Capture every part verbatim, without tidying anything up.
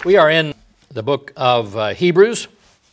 We are in the book of uh, Hebrews.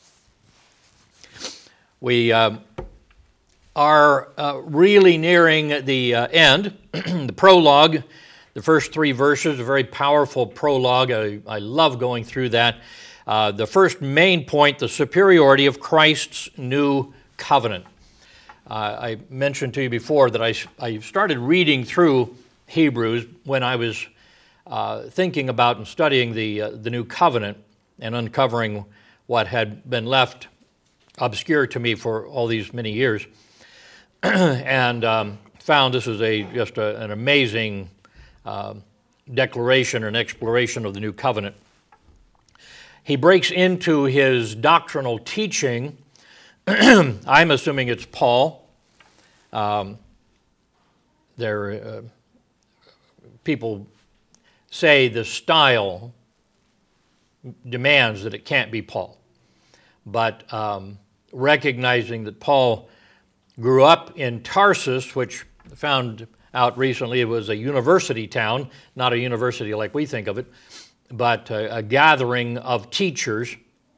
We uh, are uh, really nearing the uh, end. The prologue, the first three verses, a very powerful prologue. I, I love going through that. Uh, the first main point, the superiority of Christ's new covenant. Uh, I mentioned to you before that I, I started reading through Hebrews when I was uh, thinking about and studying the, uh, the new covenant and uncovering what had been left obscure to me for all these many years, and um, found this is a just a, an amazing uh, declaration or an exploration of the new covenant. He breaks into his doctrinal teaching. I'm assuming it's Paul. Um, there, uh, people say the style demands that it can't be Paul, but um, recognizing that Paul grew up in Tarsus, which found out recently it was a university town, not a university like we think of it, but a, a gathering of teachers,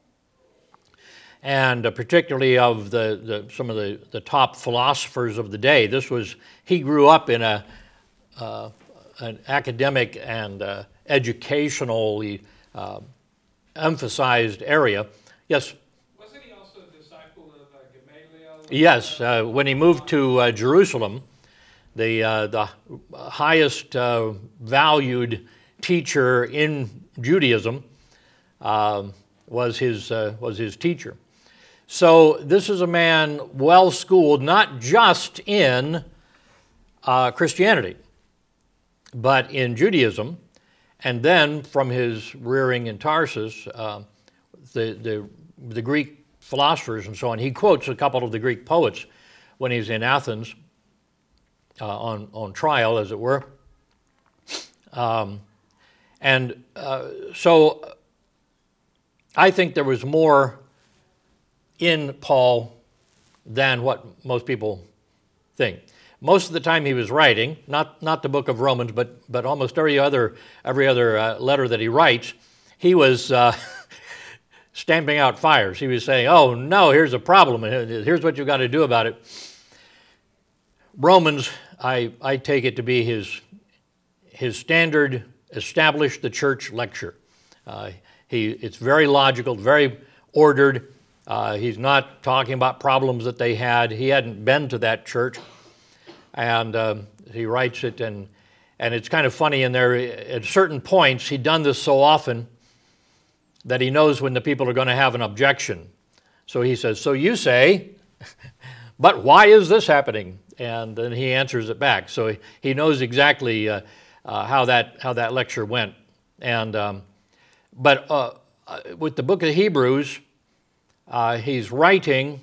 and uh, particularly of the, the some of the, the top philosophers of the day. This was, he grew up in a uh, an academic and uh, educationally uh, emphasized area. Yes? Wasn't he also a disciple of uh, Gamaliel? Yes, uh, when he moved to uh, Jerusalem, the uh, the highest uh, valued teacher in Judaism uh, was his uh, was his teacher. So this is a man well schooled, not just in uh, Christianity, but in Judaism. And then from his rearing in Tarsus, uh, the, the the Greek philosophers and so on, he quotes a couple of the Greek poets when he's in Athens uh, on, on trial, as it were. Um, and uh, so I think there was more in Paul than what most people think. Most of the time he was writing, not not the book of Romans, but but almost every other every other uh, letter that he writes, he was uh, stamping out fires. He was saying, "Oh no, here's a problem, and here's what you've got to do about it." Romans, I I take it to be his his standard established the church lecture. Uh, he it's very logical, very ordered. Uh, he's not talking about problems that they had. He hadn't been to that church. And um, he writes it, and and it's kind of funny in there. At certain points, he'd done this so often that he knows when the people are going to have an objection. So he says, "So you say, but why is this happening?" And then he answers it back. So he, he knows exactly uh, uh, how that how that lecture went. And um, but uh, with the book of Hebrews, uh, he's writing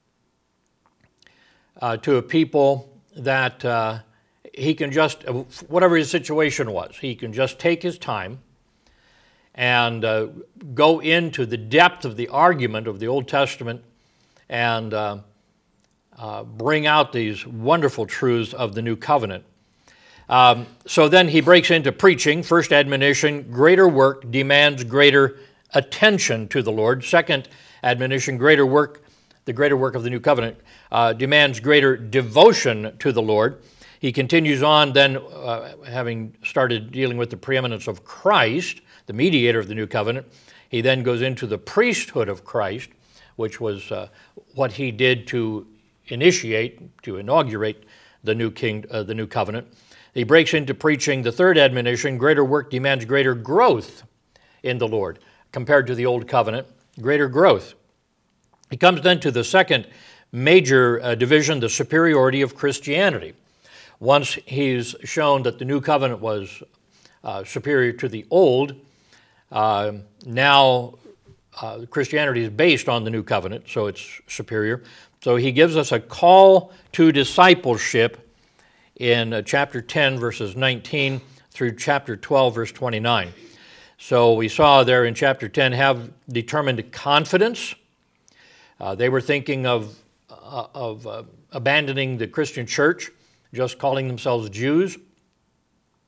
uh, to a people that uh, he can just, whatever his situation was, he can just take his time and uh, go into the depth of the argument of the Old Testament and uh, uh, bring out these wonderful truths of the New Covenant. Um, so then he breaks into preaching. First admonition, greater work demands greater attention to the Lord. Second admonition, greater work, the greater work of the New Covenant, Uh, demands greater devotion to the Lord. He continues on then, uh, having started dealing with the preeminence of Christ, the mediator of the new covenant. He then goes into the priesthood of Christ, which was uh, what he did to initiate, to inaugurate the new king, uh, the new covenant. He breaks into preaching the third admonition, greater work demands greater growth in the Lord. Compared to the old covenant, greater growth. He comes then to the second major uh, division, the superiority of Christianity. Once he's shown that the new covenant was uh, superior to the old, uh, now uh, Christianity is based on the new covenant, so it's superior. So he gives us a call to discipleship in uh, chapter ten, verses nineteen through chapter twelve, verse twenty-nine. So we saw there in chapter ten, have determined confidence. Uh, they were thinking of Uh, of uh, abandoning the Christian church, just calling themselves Jews.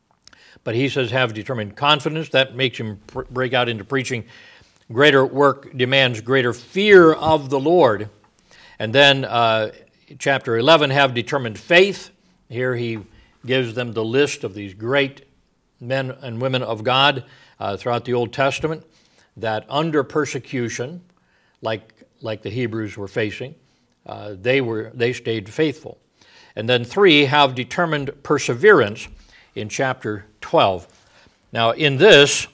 But he says, have determined confidence. That makes him pr- break out into preaching. Greater work demands greater fear of the Lord. And then uh, chapter eleven, have determined faith. Here he gives them the list of these great men and women of God uh, throughout the Old Testament that under persecution, like, like the Hebrews were facing, uh, they were they stayed faithful. And then three, have determined perseverance in chapter twelve. Now in this,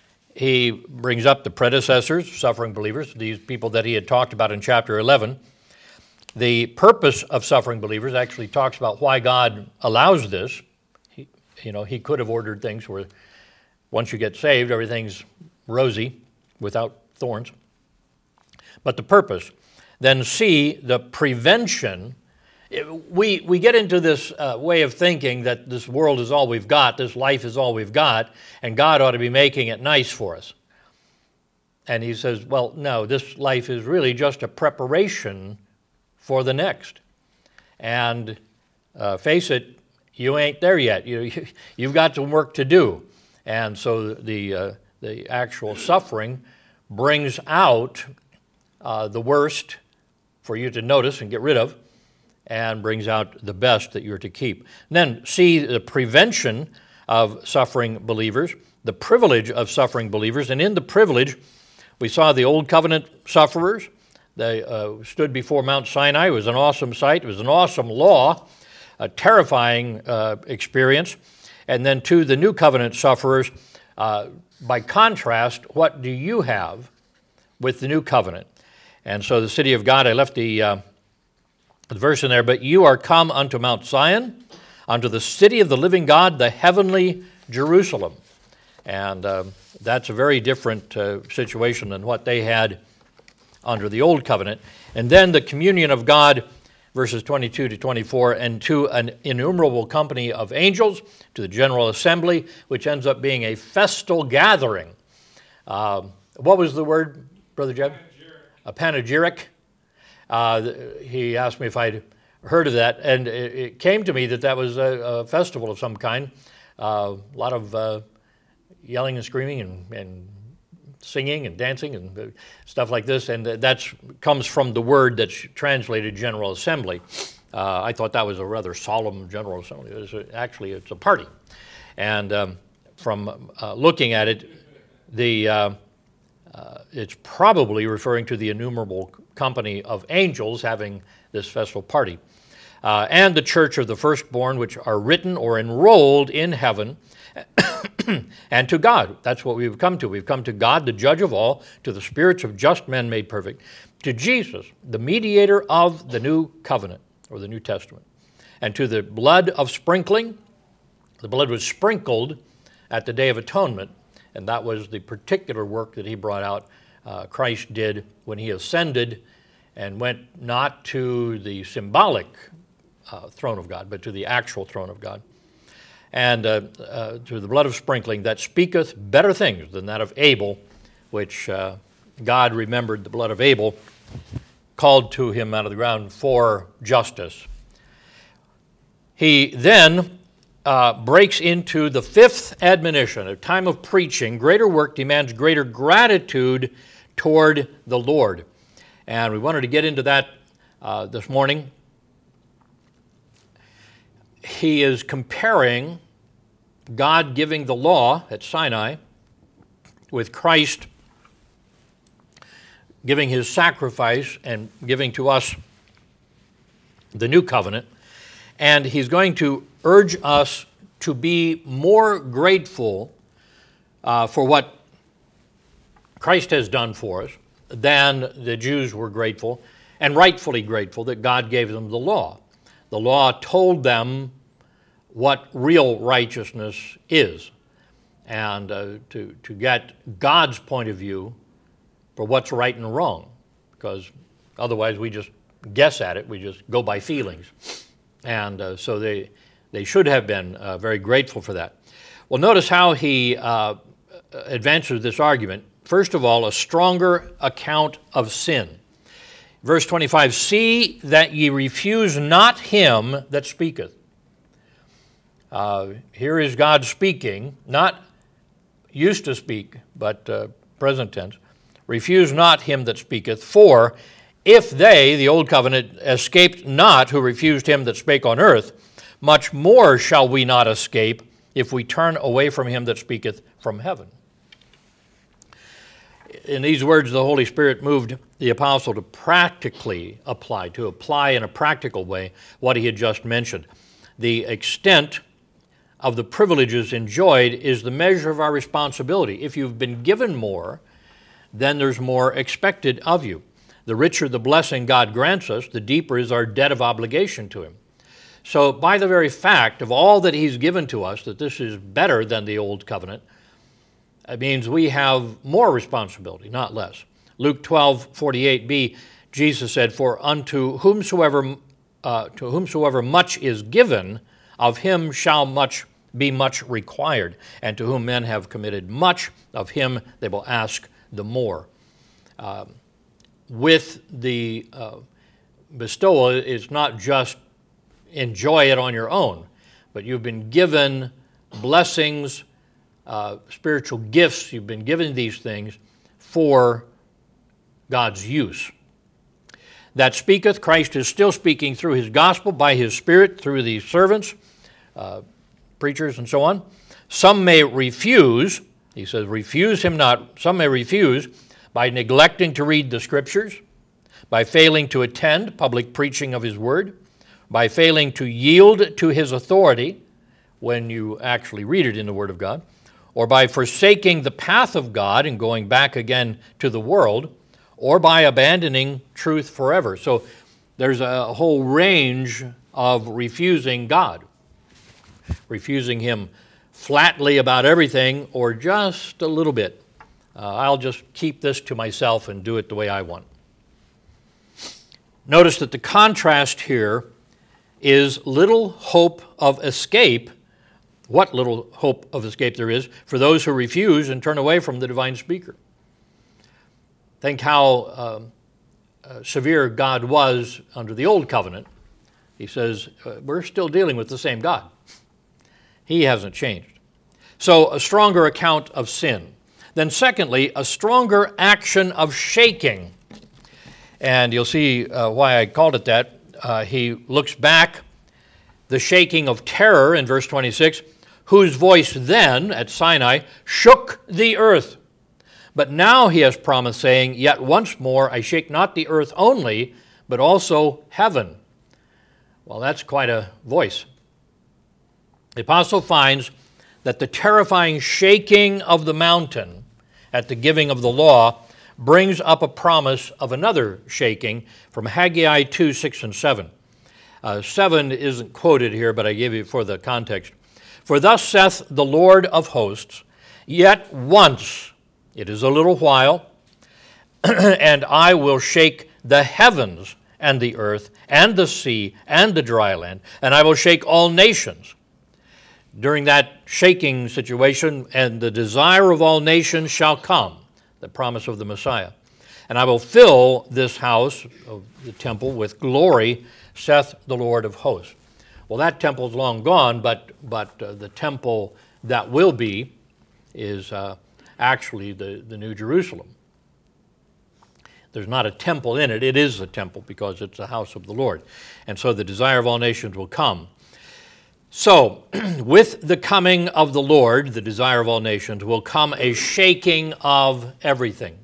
he brings up the predecessors, suffering believers, these people that he had talked about in chapter eleven. The purpose of suffering believers actually talks about why God allows this. He, you know, he could have ordered things where once you get saved, everything's rosy without thorns. But the purpose. Then C, the prevention. We, we get into this uh, way of thinking that this world is all we've got, this life is all we've got, and God ought to be making it nice for us. And he says, well, no, this life is really just a preparation for the next. And uh, face it, you ain't there yet. You, you've got some work to do. And so the, uh, the actual suffering brings out uh, the worst for you to notice and get rid of, and brings out the best that you're to keep. And then see the prevention of suffering believers, the privilege of suffering believers. And in the privilege, we saw the Old Covenant sufferers. They uh, stood before Mount Sinai. It was an awesome sight. It was an awesome law, a terrifying uh, experience. And then to the New Covenant sufferers, uh, by contrast, what do you have with the New Covenant? And so the city of God, I left the... Uh, The verse in there, but you are come unto Mount Zion, unto the city of the living God, the heavenly Jerusalem. And uh, that's a very different uh, situation than what they had under the Old Covenant. And then the communion of God, verses twenty-two to twenty-four, and to an innumerable company of angels, to the general assembly, which ends up being a festal gathering. Uh, what was the word, Brother Jeb? Panegyric. A panegyric. Uh, he asked me if I'd heard of that, and it, it came to me that that was a, a festival of some kind. Uh, a lot of uh, yelling and screaming and, and singing and dancing and stuff like this, and that comes from the word that's translated General Assembly. Uh, I thought that was a rather solemn General Assembly. It was a, actually, it's a party. And um, from uh, looking at it, the uh, uh, it's probably referring to the innumerable company of angels having this festal party. Uh, and the church of the firstborn, which are written or enrolled in heaven, and to God. That's what we've come to. We've come to God, the judge of all, to the spirits of just men made perfect, to Jesus, the mediator of the new covenant, or the New Testament, and to the blood of sprinkling. The blood was sprinkled at the Day of Atonement, and that was the particular work that he brought out, uh, Christ did when he ascended and went not to the symbolic uh, throne of God, but to the actual throne of God. And uh, uh, to the blood of sprinkling that speaketh better things than that of Abel, which uh, God remembered the blood of Abel, called to him out of the ground for justice. He then uh, breaks into the fifth admonition, a time of preaching. Greater work demands greater gratitude toward the Lord. And we wanted to get into that uh, this morning. He is comparing God giving the law at Sinai with Christ giving his sacrifice and giving to us the new covenant. And he's going to urge us to be more grateful uh, for what Christ has done for us than the Jews were grateful, and rightfully grateful that God gave them the law. The law told them what real righteousness is, and uh, to, to get God's point of view for what's right and wrong, because otherwise we just guess at it, we just go by feelings. And uh, so they, they should have been uh, very grateful for that. Well, notice how he uh, advances this argument. First of all, a stronger account of sin. Verse twenty-five, see that ye refuse not him that speaketh. Uh, here is God speaking, not used to speak, but uh, present tense. Refuse not him that speaketh, for if they, the old covenant, escaped not who refused him that spake on earth, much more shall we not escape if we turn away from him that speaketh from heaven. In these words, the Holy Spirit moved the apostle to practically apply, to apply in a practical way what he had just mentioned. The extent of the privileges enjoyed is the measure of our responsibility. If you've been given more, then there's more expected of you. The richer the blessing God grants us, the deeper is our debt of obligation to him. So by the very fact of all that he's given to us, that this is better than the old covenant, it means we have more responsibility, not less. Luke twelve forty-eight b, Jesus said, "For unto whomsoever uh, to whomsoever much is given, of him shall much be much required, and to whom men have committed much, of him they will ask the more." Uh, with the uh, bestowal, it's not just enjoy it on your own, but you've been given blessings, uh, spiritual gifts. You've been given these things for God's use. That speaketh, Christ is still speaking through his gospel, by his Spirit, through these servants, uh, preachers, and so on. Some may refuse, he says, refuse him not. Some may refuse by neglecting to read the Scriptures, by failing to attend public preaching of his word, by failing to yield to his authority when you actually read it in the Word of God, or by forsaking the path of God and going back again to the world, or by abandoning truth forever. So there's a whole range of refusing God, refusing him flatly about everything or just a little bit. Uh, I'll just keep this to myself and do it the way I want. Notice that the contrast here is little hope of escape, what little hope of escape there is for those who refuse and turn away from the divine speaker. Think how uh, uh, severe God was under the old covenant. He says, uh, we're still dealing with the same God. He hasn't changed. So a stronger account of sin. Then secondly, a stronger action of shaking. And you'll see uh, why I called it that. Uh, he looks back, the shaking of terror in verse twenty-six, whose voice then at Sinai shook the earth. But now he has promised, saying, yet once more I shake not the earth only, but also heaven. Well, that's quite a voice. The apostle finds that the terrifying shaking of the mountain at the giving of the law brings up a promise of another shaking from Haggai two, six, and seven. Uh, seven isn't quoted here, but I gave you for the context. For thus saith the Lord of hosts, yet once, it is a little while, and I will shake the heavens and the earth and the sea and the dry land, and I will shake all nations. During that shaking situation, and the desire of all nations shall come, the promise of the Messiah. And I will fill this house of the temple with glory, saith the Lord of hosts. Well, that temple's long gone, but but uh, the temple that will be is uh, actually the, the New Jerusalem. There's not a temple in it. It is a temple because it's the house of the Lord. And so the desire of all nations will come. So, with the coming of the Lord, the desire of all nations, will come a shaking of everything.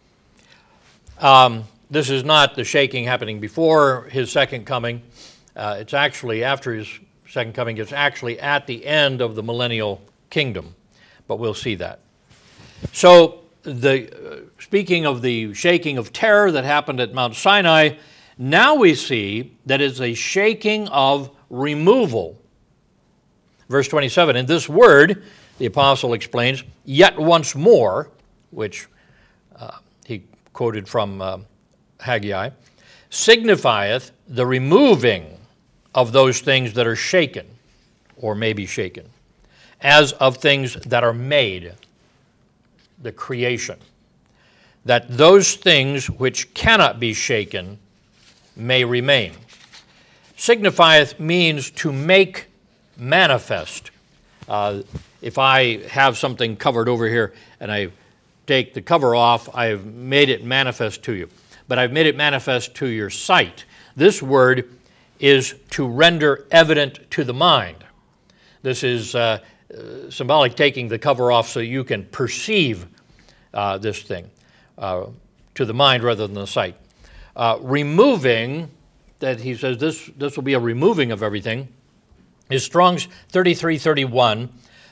Um, this is not the shaking happening before his second coming. Uh, it's actually after his second coming. It's actually at the end of the millennial kingdom. But we'll see that. So, the uh, speaking of the shaking of terror that happened at Mount Sinai, now we see that it's a shaking of removal. Verse twenty-seven, in this word, the apostle explains, yet once more, which uh, he quoted from uh, Haggai, signifieth the removing of those things that are shaken, or may be shaken, as of things that are made, the creation, that those things which cannot be shaken may remain. Signifieth means to make manifest. Uh, if I have something covered over here and I take the cover off, I've made it manifest to you. But I've made it manifest to your sight. This word is to render evident to the mind. This is uh, uh, symbolic, taking the cover off so you can perceive uh, this thing uh, to the mind rather than the sight. Uh, removing, that he says this, this will be a removing of everything, is Strong's thirty-three thirty-one,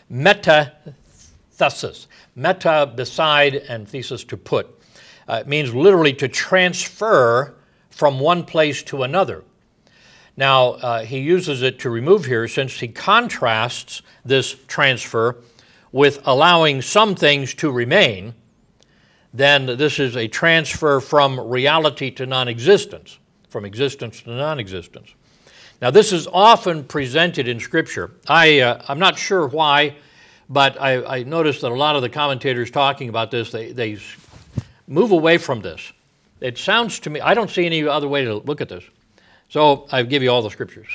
metathesis. Meta, beside, and thesis, to put. Uh, it means literally to transfer from one place to another. Now, uh, he uses it to remove here since he contrasts this transfer with allowing some things to remain. Then this is a transfer from reality to non-existence, from existence to non-existence. Now, this is often presented in Scripture. I, uh, I'm not sure why, but I, I noticed that a lot of the commentators talking about this, they, they move away from this. It sounds to me, I don't see any other way to look at this. So I give you all the Scriptures.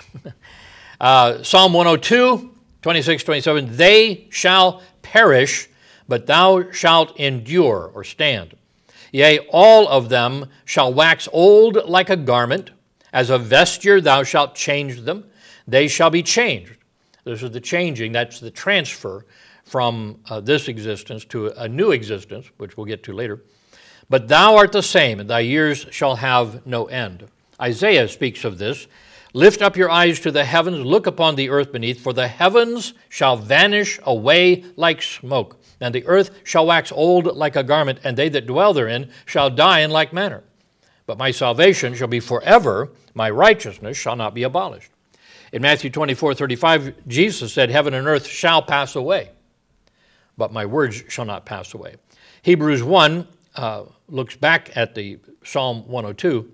uh, Psalm one oh two, twenty-six, twenty-seven, they shall perish, but thou shalt endure, or stand. Yea, all of them shall wax old like a garment. As a vesture thou shalt change them. They shall be changed. This is the changing, that's the transfer from uh, this existence to a new existence, which we'll get to later. But thou art the same, and thy years shall have no end. Isaiah speaks of this. Lift up your eyes to the heavens, look upon the earth beneath, for the heavens shall vanish away like smoke, and the earth shall wax old like a garment, and they that dwell therein shall die in like manner. But my salvation shall be forever, my righteousness shall not be abolished. In Matthew twenty-four thirty-five, Jesus said, heaven and earth shall pass away, but my words shall not pass away. Hebrews one uh, looks back at the Psalm one oh two.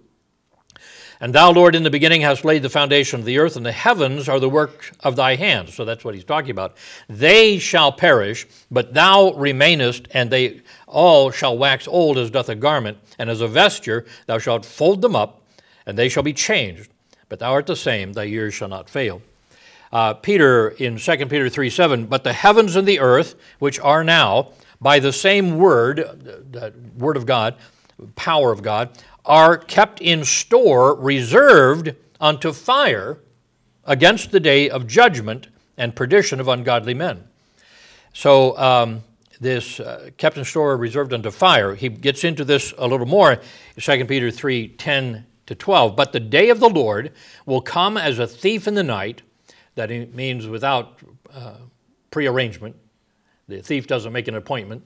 And thou, Lord, in the beginning hast laid the foundation of the earth, and the heavens are the work of thy hands. So that's what he's talking about. They shall perish, but thou remainest, and they all shall wax old as doth a garment, and as a vesture thou shalt fold them up, and they shall be changed. But thou art the same, thy years shall not fail. Uh, Peter, in Second Peter three seven, but the heavens and the earth, which are now, by the same word, the word of God, power of God, are kept in store, reserved unto fire against the day of judgment and perdition of ungodly men. So um, this uh, kept in store, reserved unto fire, he gets into this a little more, Second Peter three ten to twelve. But the day of the Lord will come as a thief in the night. That means without uh, prearrangement. The thief doesn't make an appointment.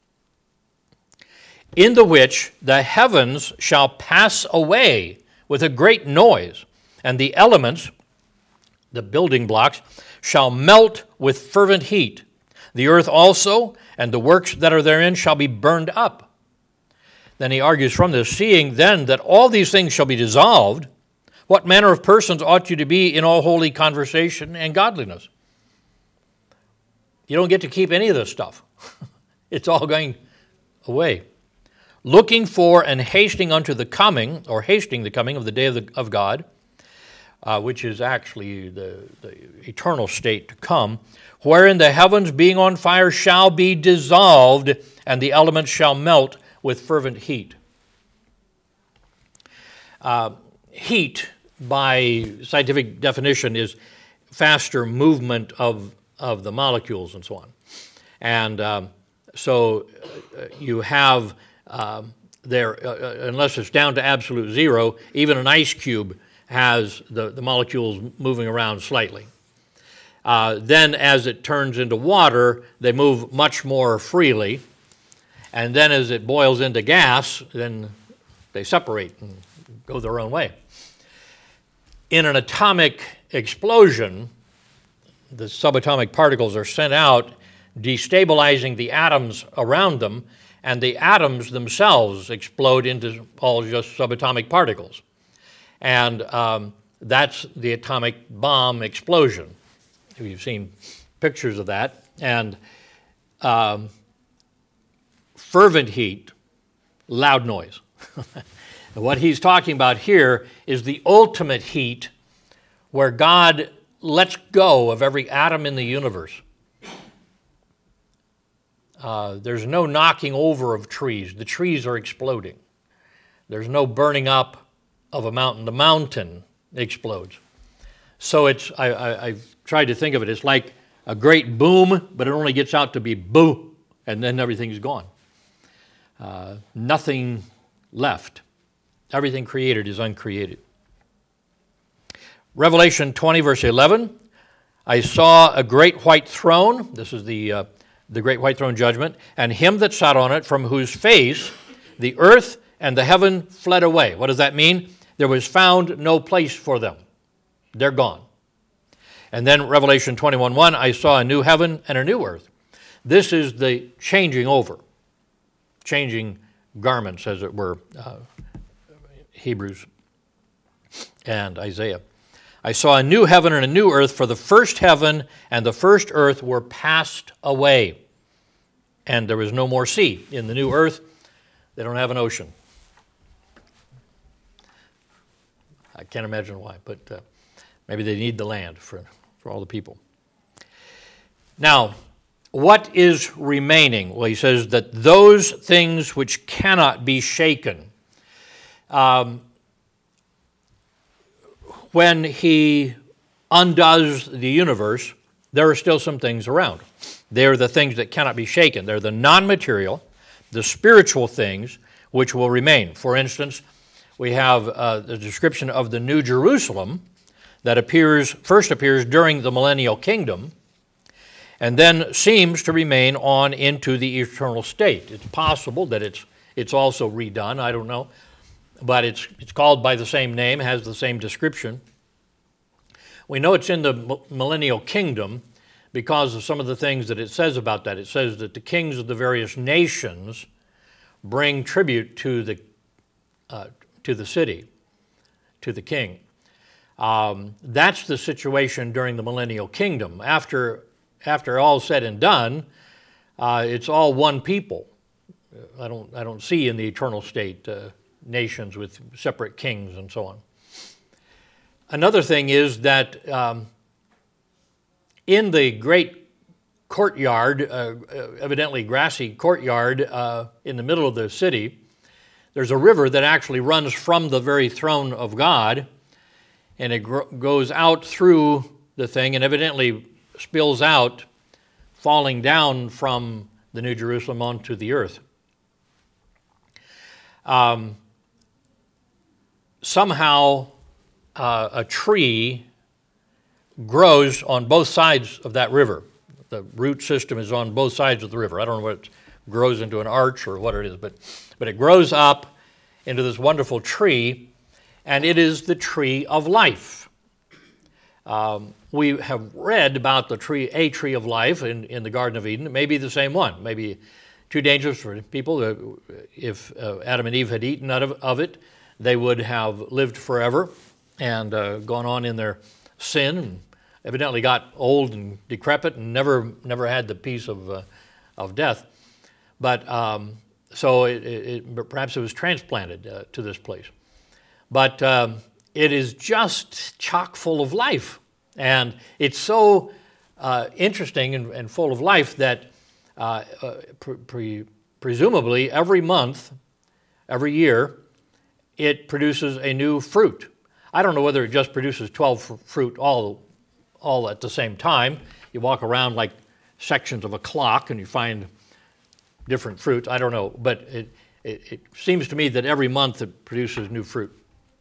In the which the heavens shall pass away with a great noise, and the elements, the building blocks, shall melt with fervent heat. The earth also, and the works that are therein, shall be burned up. Then he argues from this, seeing then that all these things shall be dissolved, what manner of persons ought you to be in all holy conversation and godliness? You don't get to keep any of this stuff. It's all going away. Looking for and hasting unto the coming, or hasting the coming of the day of, the, of God, uh, which is actually the, the eternal state to come, wherein the heavens being on fire shall be dissolved, and the elements shall melt with fervent heat. Uh, heat, by scientific definition, is faster movement of, of the molecules and so on. And um, so uh, you have Um, there, uh, unless it's down to absolute zero, even an ice cube has the, the molecules moving around slightly. Uh, then as it turns into water, they move much more freely. And then as it boils into gas, then they separate and go their own way. In an atomic explosion, the subatomic particles are sent out, destabilizing the atoms around them, and the atoms themselves explode into all just subatomic particles. And um, that's the atomic bomb explosion. You've seen pictures of that. And um, fervent heat, loud noise. What he's talking about here is the ultimate heat where God lets go of every atom in the universe. Uh, there's no knocking over of trees. The trees are exploding. There's no burning up of a mountain. The mountain explodes. So it's, I, I, I've tried to think of it, it's like a great boom, but it only gets out to be boo, and then everything's gone. Uh, nothing left. Everything created is uncreated. Revelation twenty, verse eleven, I saw a great white throne, this is the, uh, the great white throne judgment, and him that sat on it, from whose face the earth and the heaven fled away. What does that mean? There was found no place for them. They're gone. And then Revelation twenty-one one, I saw a new heaven and a new earth. This is the changing over, changing garments, as it were, uh, Hebrews and Isaiah. I saw a new heaven and a new earth, for the first heaven and the first earth were passed away, and there was no more sea. In the new earth, they don't have an ocean. I can't imagine why, but uh, maybe they need the land for, for all the people. Now, what is remaining? Well, he says that those things which cannot be shaken. Um, when he undoes the universe, there are still some things around. They're the things that cannot be shaken. They're the non-material, the spiritual things which will remain. For instance, we have uh, the description of the New Jerusalem that appears first appears during the millennial kingdom, and then seems to remain on into the eternal state. It's possible that it's it's also redone, I don't know, but it's it's called by the same name, has the same description. We know it's in the millennial kingdom because of some of the things that it says about that. It says that the kings of the various nations bring tribute to the uh, to the city, to the king. Um, that's the situation during the millennial kingdom. After after all's said and done, uh, it's all one people. I don't I don't see in the eternal state uh, nations with separate kings and so on. Another thing is that um, in the great courtyard, uh, evidently grassy courtyard uh, in the middle of the city, there's a river that actually runs from the very throne of God, and it gro- goes out through the thing and evidently spills out, falling down from the New Jerusalem onto the earth. Um, somehow uh, a tree grows on both sides of that river. The root system is on both sides of the river. I don't know what it grows into, an arch or what it is, but, but it grows up into this wonderful tree, and it is the tree of life. Um, we have read about the tree, a tree of life in, in the Garden of Eden. It may be the same one, maybe too dangerous for people. If uh, Adam and Eve had eaten out of, of it, they would have lived forever and uh, gone on in their sin, and evidently got old and decrepit and never never had the peace of uh, of death. But um, so it, it, perhaps it was transplanted uh, to this place. But um, it is just chock full of life, and it's so uh, interesting and, and full of life that uh, uh, pre- pre- presumably every month, every year, it produces a new fruit. I don't know whether it just produces twelve fruit all all at the same time. You walk around like sections of a clock and you find different fruits. I don't know, but it, it, it seems to me that every month it produces new fruit.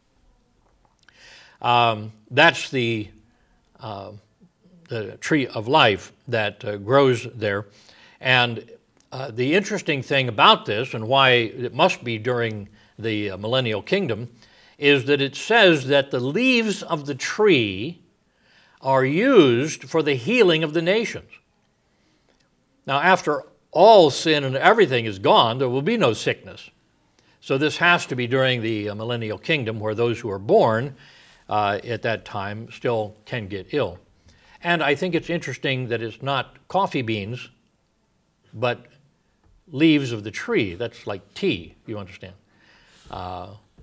Um, that's the, uh, the tree of life that uh, grows there. And uh, the interesting thing about this, and why it must be during the uh, millennial kingdom, is that it says that the leaves of the tree are used for the healing of the nations. Now, after all sin and everything is gone, there will be no sickness. So this has to be during the uh, millennial kingdom, where those who are born uh, at that time still can get ill. And I think it's interesting that it's not coffee beans, but leaves of the tree. That's like tea, you understand. Uh,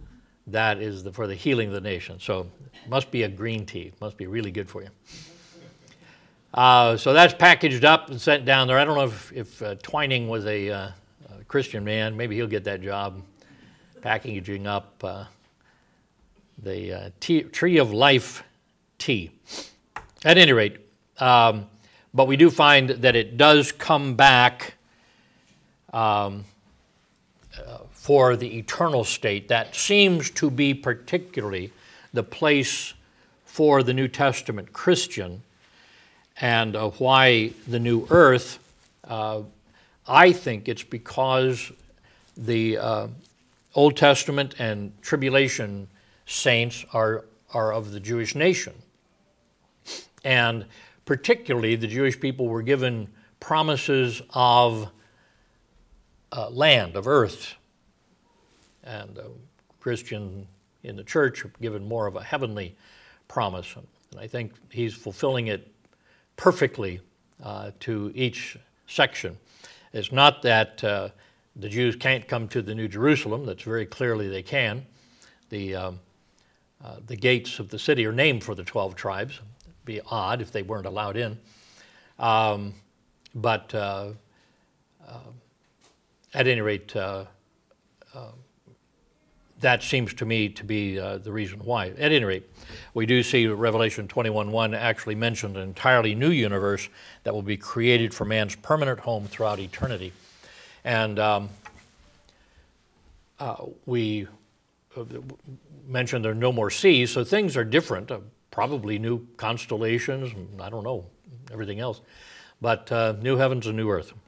that is the, for the healing of the nation. So it must be a green tea. It must be really good for you. Uh, so that's packaged up and sent down there. I don't know if, if uh, Twining was a, uh, a Christian man. Maybe he'll get that job, packaging up uh, the uh, tea, Tree of Life tea. At any rate, um, but we do find that it does come back um, uh, for the eternal state. That seems to be particularly the place for the New Testament Christian, and uh, why the new earth. Uh, I think it's because the uh, Old Testament and tribulation saints are, are of the Jewish nation. And particularly the Jewish people were given promises of uh, land, of earth. And uh, Christian in the church are given more of a heavenly promise. And I think he's fulfilling it perfectly uh, to each section. It's not that uh, the Jews can't come to the New Jerusalem. That's very clearly they can. The, um, uh, the gates of the city are named for the twelve tribes. It'd be odd if they weren't allowed in. Um, but uh, uh, at any rate, uh, uh, that seems to me to be uh, the reason why. At any rate, we do see Revelation twenty-one one actually mentioned an entirely new universe that will be created for man's permanent home throughout eternity. And um, uh, we mentioned there are no more seas, so things are different, uh, probably new constellations, I don't know, everything else, but uh, new heavens and new earth.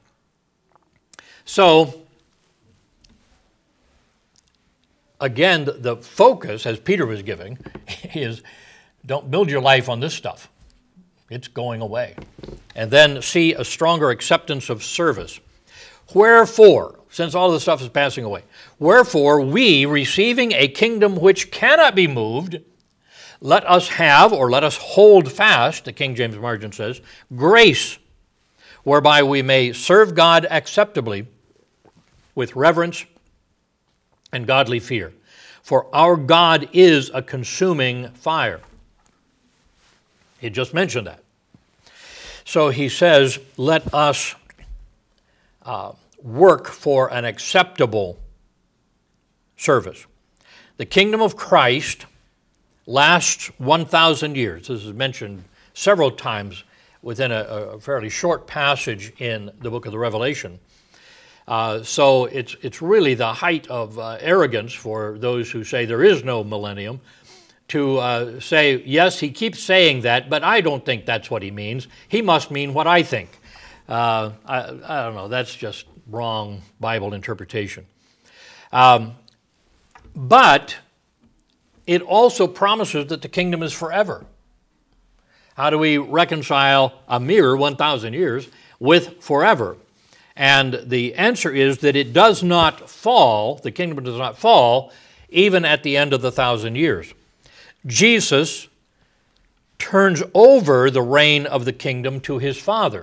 So, again, the focus, as Peter was giving, is don't build your life on this stuff. It's going away. And then see a stronger acceptance of service. Wherefore, since all this stuff is passing away, wherefore we, receiving a kingdom which cannot be moved, let us have, or let us hold fast, the King James Margin says, grace, whereby we may serve God acceptably with reverence and godly fear. For our God is a consuming fire. He just mentioned that. So he says, let us uh, work for an acceptable service. The kingdom of Christ lasts one thousand years. This is mentioned several times within a, a fairly short passage in the book of the Revelation. Uh, so it's it's really the height of uh, arrogance for those who say there is no millennium to uh, say, yes, he keeps saying that, but I don't think that's what he means. He must mean what I think. Uh, I, I don't know, that's just wrong Bible interpretation. Um, but it also promises that the kingdom is forever. How do we reconcile a mere one thousand years with forever? And the answer is that it does not fall, the kingdom does not fall, even at the end of the thousand years. Jesus turns over the reign of the kingdom to his Father.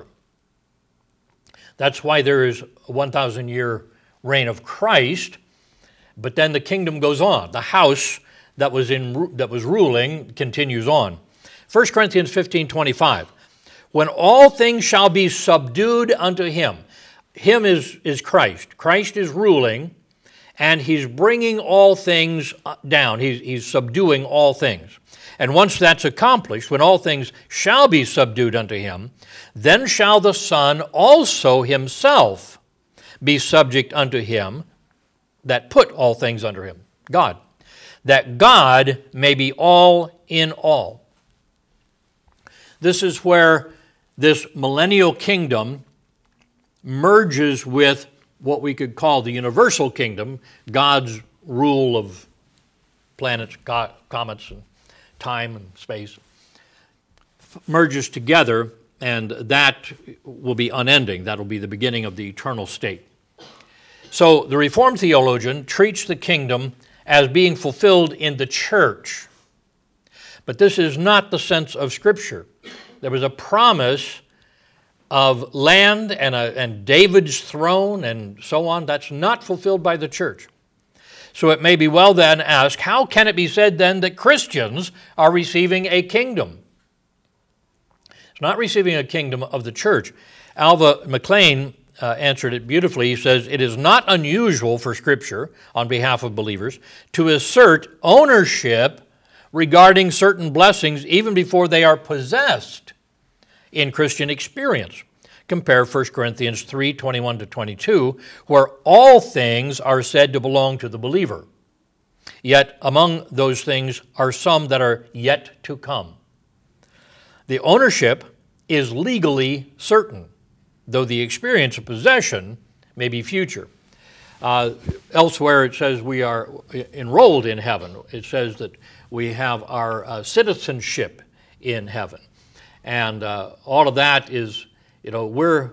That's why there is a one thousand year reign of Christ, but then the kingdom goes on. The house that was in that was ruling continues on. First Corinthians fifteen twenty-five. When all things shall be subdued unto him. Him is, is Christ. Christ is ruling, and he's bringing all things down. He's, he's subduing all things. And once that's accomplished, when all things shall be subdued unto him, then shall the Son also himself be subject unto him that put all things under him, God, that God may be all in all. This is where this millennial kingdom merges with what we could call the universal kingdom, God's rule of planets, co- comets, and time and space, merges together, and that will be unending. That will be the beginning of the eternal state. So the Reformed theologian treats the kingdom as being fulfilled in the church. But this is not the sense of Scripture. There was a promise of land and, a, and David's throne and so on. That's not fulfilled by the church. So it may be well then asked, how can it be said then that Christians are receiving a kingdom? It's not receiving a kingdom of the church. Alva McLean uh, answered it beautifully. He says, it is not unusual for Scripture, on behalf of believers, to assert ownership regarding certain blessings even before they are possessed in Christian experience. Compare First Corinthians three, twenty-one to twenty-two, where all things are said to belong to the believer. Yet among those things are some that are yet to come. The ownership is legally certain, though the experience of possession may be future. Uh, elsewhere it says we are enrolled in heaven. It says that we have our uh, citizenship in heaven. And uh, all of that is, you know, we're,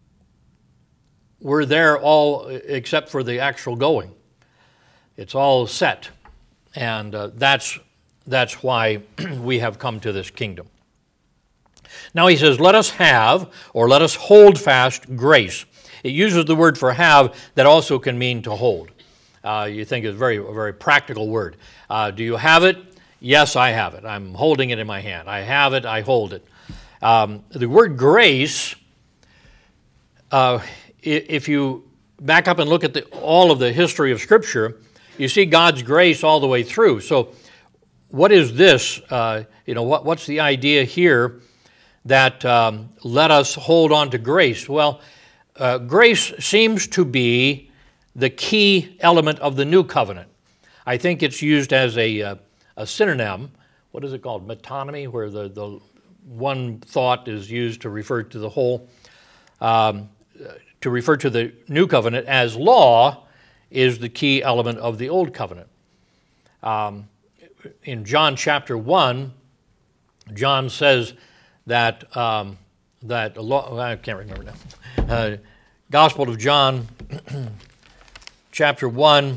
we're there all except for the actual going. It's all set. And uh, that's, that's why we have come to this kingdom. Now he says, let us have, or let us hold fast grace. It uses the word for have that also can mean to hold. Uh, you think it's a very, a very practical word. Uh, do you have it? Yes, I have it. I'm holding it in my hand. I have it, I hold it. Um, the word grace, uh, if you back up and look at the, all of the history of Scripture, you see God's grace all the way through. So what is this? Uh, you know, what, what's the idea here that um, let us hold on to grace? Well, uh, grace seems to be the key element of the new covenant. I think it's used as a, uh, a synonym. What is it called? Metonymy, where the, the one thought is used to refer to the whole. Um, to refer to the new covenant as law is the key element of the old covenant. Um, in John chapter one, John says that um, that law, I can't remember now. Uh, Gospel of John, chapter one,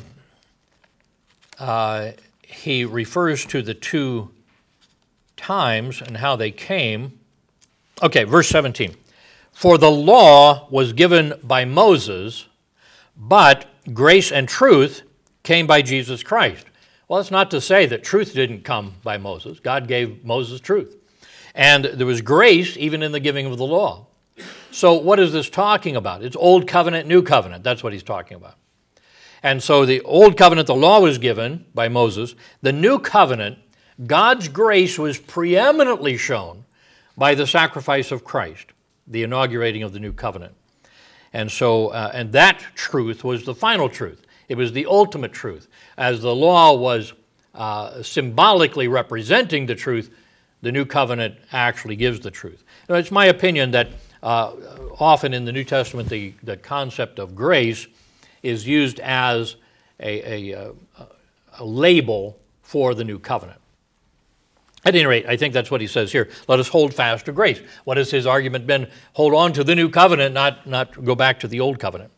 uh, he refers to the two times and how they came. Okay, verse seventeen. For the law was given by Moses, but grace and truth came by Jesus Christ. Well, it's not to say that truth didn't come by Moses. God gave Moses truth. And there was grace even in the giving of the law. So what is this talking about? It's Old Covenant, New Covenant. That's what he's talking about. And so the Old Covenant, the law was given by Moses. The New Covenant, God's grace was preeminently shown by the sacrifice of Christ, the inaugurating of the New Covenant. And so, uh, and that truth was the final truth. It was the ultimate truth. As the law was uh, symbolically representing the truth, the New Covenant actually gives the truth. Now, it's my opinion that uh, often in the New Testament, the, the concept of grace is used as a, a, a label for the New Covenant. At any rate, I think that's what he says here. Let us hold fast to grace. What has his argument been? Hold on to the New Covenant, not, not go back to the Old Covenant.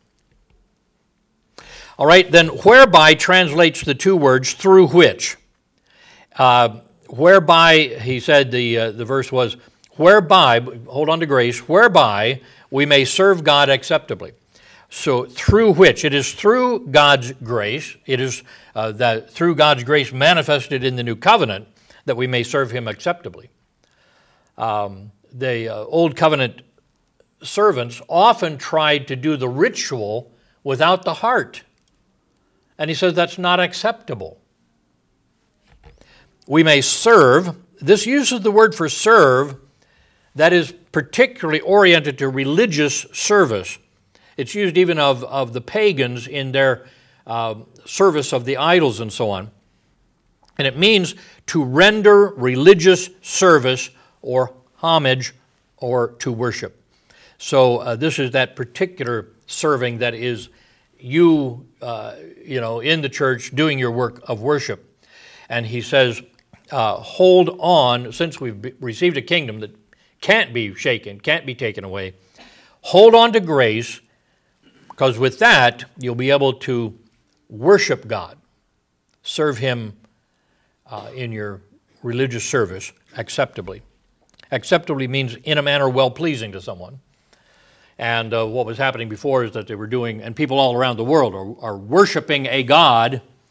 All right, then whereby translates the two words through which. Uh, whereby, he said, the, uh, the verse was, whereby, hold on to grace, whereby we may serve God acceptably. So through which, it is through God's grace, it is uh, that through God's grace manifested in the New Covenant that we may serve him acceptably. Um, the uh, Old Covenant servants often tried to do the ritual without the heart. And he says that's not acceptable. We may serve. This uses the word for serve that is particularly oriented to religious service. It's used even of, of the pagans in their uh, service of the idols and so on. And it means to render religious service or homage or to worship. So uh, this is that particular serving that is you, uh, you know, in the church doing your work of worship. And he says, uh, hold on, since we've received a kingdom that can't be shaken, can't be taken away, hold on to grace, because with that you'll be able to worship God, serve him uh, in your religious service acceptably. Acceptably means in a manner well-pleasing to someone. And uh, what was happening before is that they were doing, and people all around the world are, are worshiping a God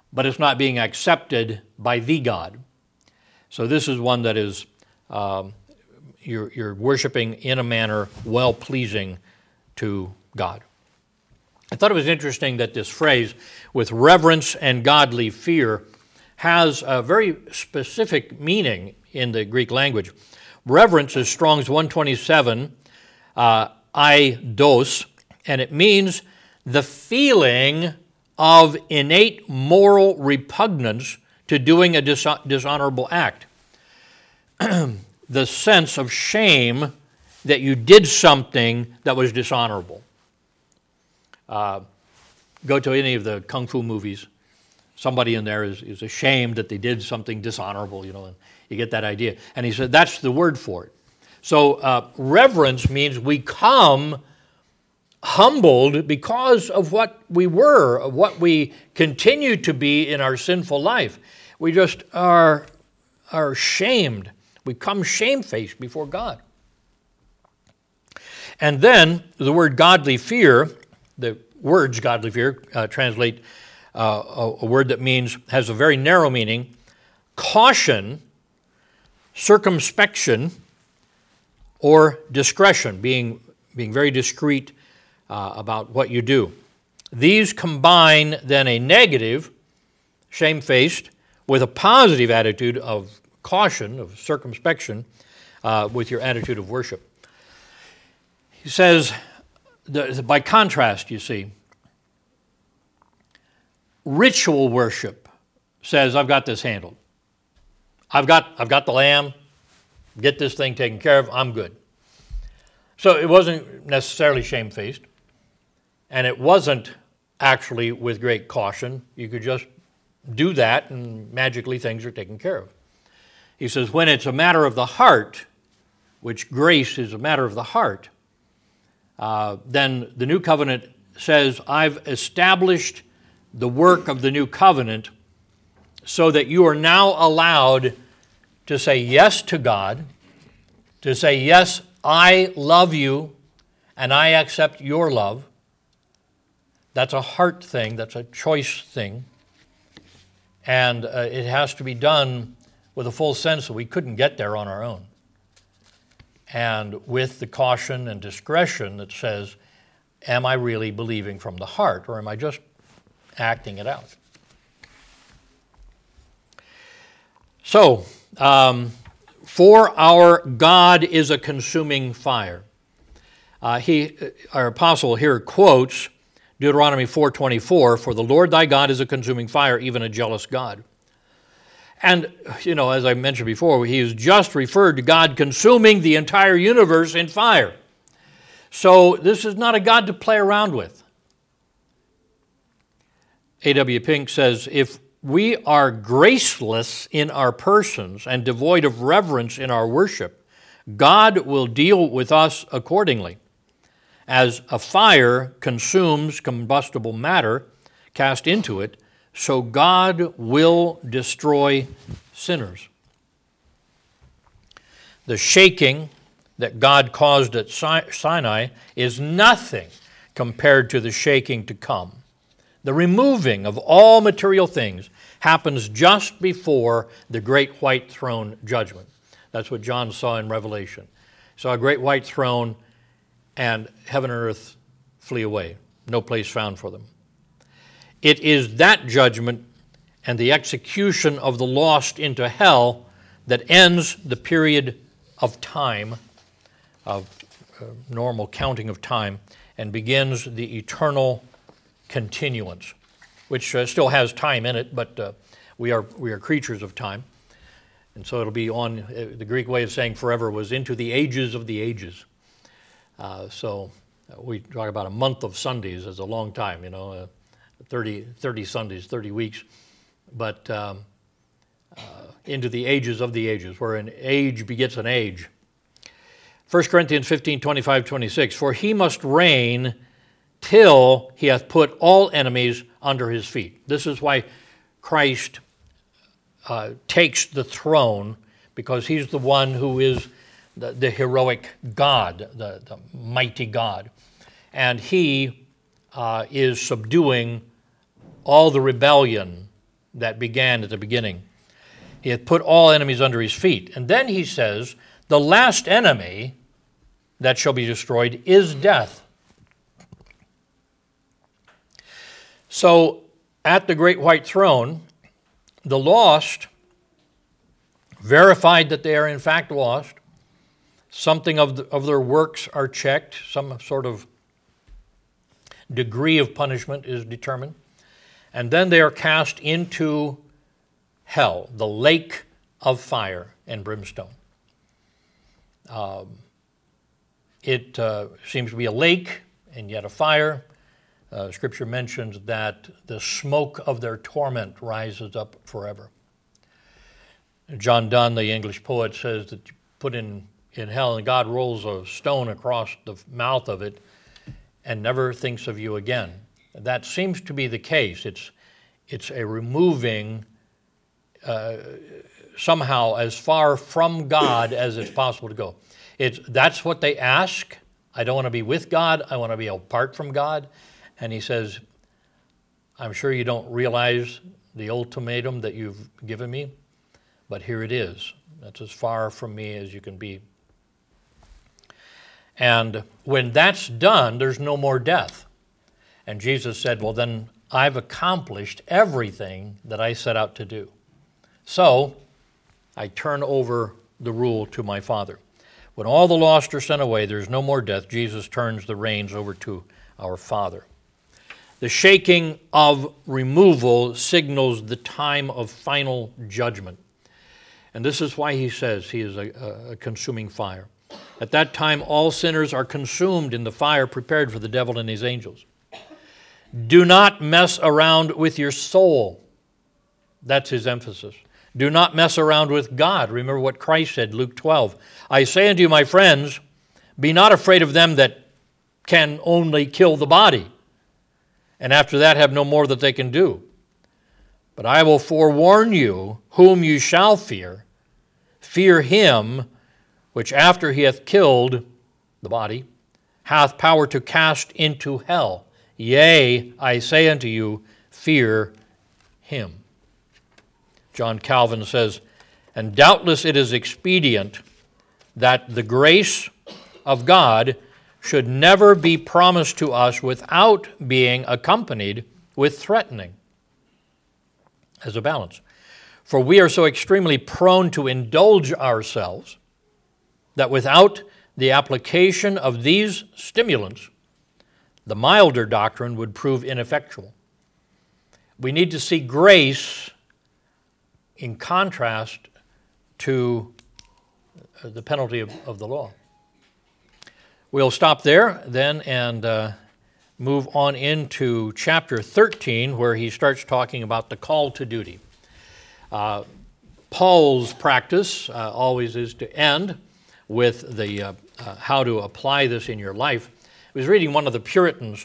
but it's not being accepted by the God. So this is one that is, um, you're, you're worshiping in a manner well-pleasing to God. I thought it was interesting that this phrase, with reverence and godly fear, has a very specific meaning in the Greek language. Reverence is Strong's one twenty-seven, uh, eidos, and it means the feeling of innate moral repugnance to doing a dis- dishonorable act. The sense of shame that you did something that was dishonorable. Uh, go to any of the kung fu movies. Somebody in there is, is ashamed that they did something dishonorable, you know, and you get that idea. And he said that's the word for it. So uh, reverence means we come humbled because of what we were, of what we continue to be in our sinful life. We just are, are shamed. We come shamefaced before God. And then the word godly fear, the words godly fear uh, translate uh, a, a word that means, has a very narrow meaning, caution, circumspection, or discretion, being, being very discreet uh, about what you do. These combine then a negative, shamefaced, with a positive attitude of caution, of circumspection, uh, with your attitude of worship. He says, the, by contrast, you see, ritual worship says, I've got this handled. I've got, I've got the lamb, get this thing taken care of, I'm good. So it wasn't necessarily shamefaced, and it wasn't actually with great caution. You could just do that and magically things are taken care of. He says, when it's a matter of the heart, which grace is a matter of the heart, uh, then the new covenant says, I've established the work of the new covenant so that you are now allowed to say yes to God, to say, yes, I love you and I accept your love. That's a heart thing, that's a choice thing. And uh, it has to be done with a full sense that we couldn't get there on our own. And with the caution and discretion that says, am I really believing from the heart, or am I just acting it out? So, um, for our God is a consuming fire. Uh, he, our apostle here quotes Deuteronomy four twenty-four, for the Lord thy God is a consuming fire, even a jealous God. And, you know, as I mentioned before, he has just referred to God consuming the entire universe in fire. So this is not a God to play around with. A W Pink says, if we are graceless in our persons and devoid of reverence in our worship, God will deal with us accordingly. As a fire consumes combustible matter cast into it, so God will destroy sinners. The shaking that God caused at Sinai is nothing compared to the shaking to come. The removing of all material things happens just before the great white throne judgment. That's what John saw in Revelation. He saw a great white throne and heaven and earth flee away. No place found for them. It is that judgment and the execution of the lost into hell that ends the period of time, of uh, normal counting of time, and begins the eternal continuance, which uh, still has time in it, but uh, we are we are creatures of time. And so it'll be on, uh, the Greek way of saying forever was into the ages of the ages. Uh, so uh, we talk about a month of Sundays as a long time, you know, uh, thirty, thirty Sundays, thirty weeks, but um, uh, into the ages of the ages, where an age begets an age. First Corinthians fifteen, twenty-five, twenty-six, for he must reign till he hath put all enemies under his feet. This is why Christ uh, takes the throne, because he's the one who is the, the heroic God, the, the mighty God. And he uh, is subduing all the rebellion that began at the beginning. He hath put all enemies under his feet. And then he says, the last enemy that shall be destroyed is death. So at the great white throne, the lost, verified that they are in fact lost, something of, the, of their works are checked, some sort of degree of punishment is determined, and then they are cast into hell, the lake of fire and brimstone. Um, it uh, seems to be a lake and yet a fire. Uh, Scripture mentions that the smoke of their torment rises up forever. John Donne, the English poet, says that you put in, in hell and God rolls a stone across the mouth of it and never thinks of you again. That seems to be the case. It's, it's a removing uh, somehow as far from God as it's possible to go. It's, that's what they ask. I don't want to be with God. I want to be apart from God. And he says, I'm sure you don't realize the ultimatum that you've given me, but here it is. That's as far from me as you can be. And when that's done, there's no more death. And Jesus said, well, then I've accomplished everything that I set out to do. So I turn over the rule to my Father. When all the lost are sent away, there's no more death. Jesus turns the reins over to our Father. The shaking of removal signals the time of final judgment. And this is why he says he is a, a consuming fire. At that time, all sinners are consumed in the fire prepared for the devil and his angels. Do not mess around with your soul. That's his emphasis. Do not mess around with God. Remember what Christ said, Luke twelve. I say unto you, my friends, be not afraid of them that can only kill the body, and after that have no more that they can do. But I will forewarn you whom you shall fear. Fear him which after he hath killed the body, hath power to cast into hell. Yea, I say unto you, fear him. John Calvin says, and doubtless it is expedient that the grace of God should never be promised to us without being accompanied with threatening as a balance. For we are so extremely prone to indulge ourselves that without the application of these stimulants, the milder doctrine would prove ineffectual. We need to see grace in contrast to the penalty of, of the law. We'll stop there then and uh, move on into chapter thirteen, where he starts talking about the call to duty. Uh, Paul's practice uh, always is to end with the uh, uh, how to apply this in your life. I was reading one of the Puritans,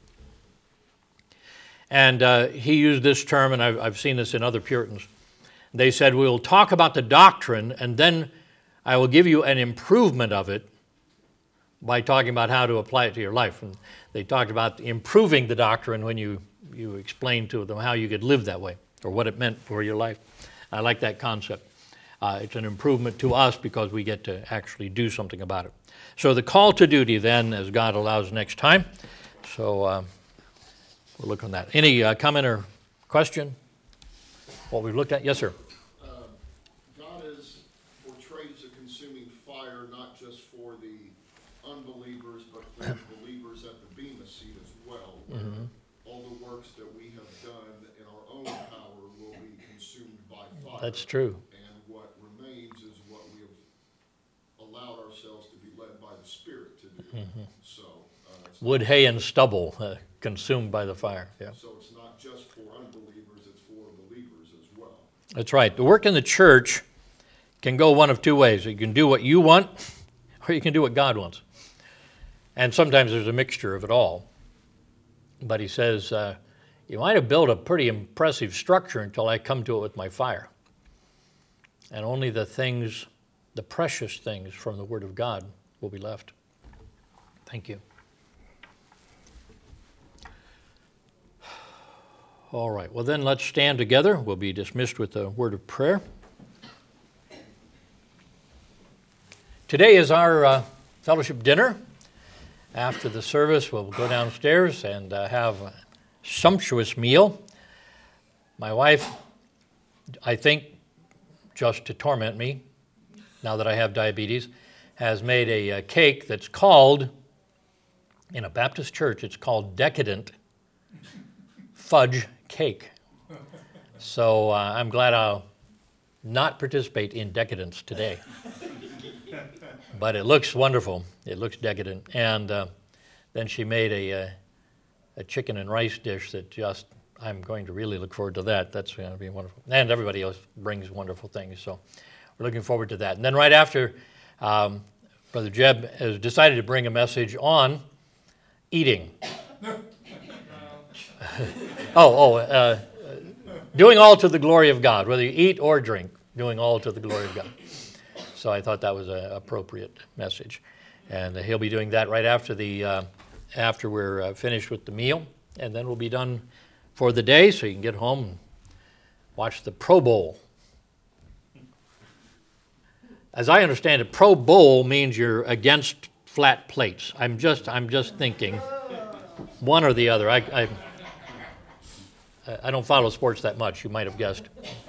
and uh, he used this term, and I've, I've seen this in other Puritans. They said, we'll talk about the doctrine, and then I will give you an improvement of it by talking about how to apply it to your life. And they talked about improving the doctrine when you, you explained to them how you could live that way, or what it meant for your life. I like that concept. Uh, it's an improvement to us because we get to actually do something about it. So the call to duty then, as God allows next time. So uh, we'll look on that. Any uh, comment or question? What we've looked at? Yes, sir. Uh, God is portrayed as a consuming fire, not just for the unbelievers, but for the believers at the Bema seat as well. Where mm-hmm. all the works that we have done in our own power will be consumed by fire. That's true. And what remains is what we have allowed ourselves to be led by the Spirit to do. Mm-hmm. So uh, wood, hay, and stubble uh, consumed by the fire. Yeah. So it's not just for unbelievers, it's for believers as well. That's right. The work in the church can go one of two ways. You can do what you want, or you can do what God wants. And sometimes there's a mixture of it all. But he says, uh, you might have built a pretty impressive structure until I come to it with my fire. And only the things, the precious things from the Word of God will be left. Thank you. All right, well then let's stand together. We'll be dismissed with a word of prayer. Today is our uh, fellowship dinner. After the service, we'll go downstairs and uh, have a sumptuous meal. My wife, I think, just to torment me, now that I have diabetes, has made a, a cake that's called, in a Baptist church, it's called Decadent Fudge Cake. So uh, I'm glad I'll not participate in decadence today. But it looks wonderful. It looks decadent. And uh, then she made a, a, a chicken and rice dish that just, I'm going to really look forward to that. That's going to be wonderful. And everybody else brings wonderful things. So we're looking forward to that. And then right after, um, Brother Jeb has decided to bring a message on eating. oh, oh, uh, doing all to the glory of God, whether you eat or drink, doing all to the glory of God. So I thought that was an appropriate message. And he'll be doing that right after the uh, after we're uh, finished with the meal. And then we'll be done for the day, so you can get home and watch the Pro Bowl. As I understand it, Pro Bowl means you're against flat plates. I'm just I'm just thinking one or the other. I I, I don't follow sports that much, you might have guessed.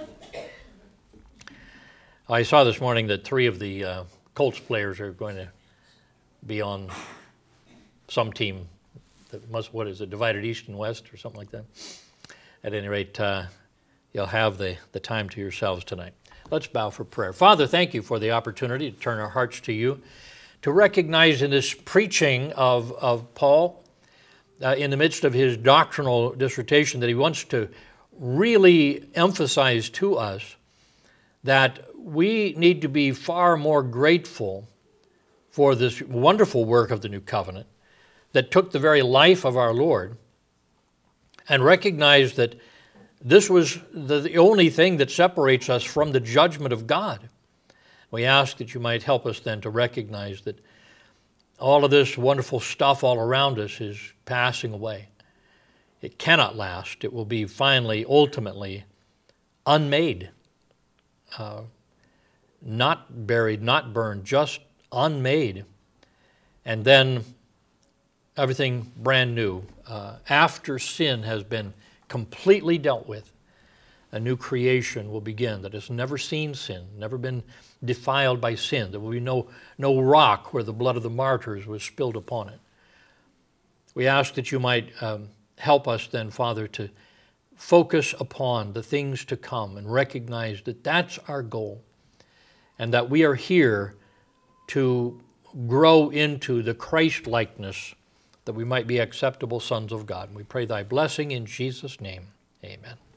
I saw this morning that three of the uh, Colts players are going to be on some team that must, what is it, divided east and west or something like that. At any rate, uh, you'll have the, the time to yourselves tonight. Let's bow for prayer. Father, thank you for the opportunity to turn our hearts to you, to recognize in this preaching of, of Paul, uh, in the midst of his doctrinal dissertation, that he wants to really emphasize to us that we need to be far more grateful for this wonderful work of the New Covenant that took the very life of our Lord and recognize that this was the only thing that separates us from the judgment of God. We ask that you might help us then to recognize that all of this wonderful stuff all around us is passing away. It cannot last. It will be finally, ultimately, unmade. Uh, not buried, not burned, just unmade. And then everything brand new. Uh, after sin has been completely dealt with, a new creation will begin that has never seen sin, never been defiled by sin. There will be no, no rock where the blood of the martyrs was spilled upon it. We ask that you might um, help us then, Father, to focus upon the things to come and recognize that that's our goal and that we are here to grow into the Christ-likeness that we might be acceptable sons of God. And we pray thy blessing in Jesus' name. Amen.